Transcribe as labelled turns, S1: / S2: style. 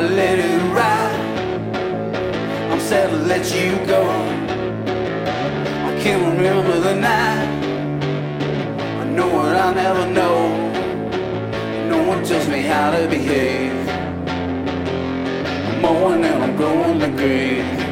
S1: let it ride. I'm sad to let you go. I can't remember the night. I know what I never know. No one tells me how to behave. I'm mourning and I'm going to grave.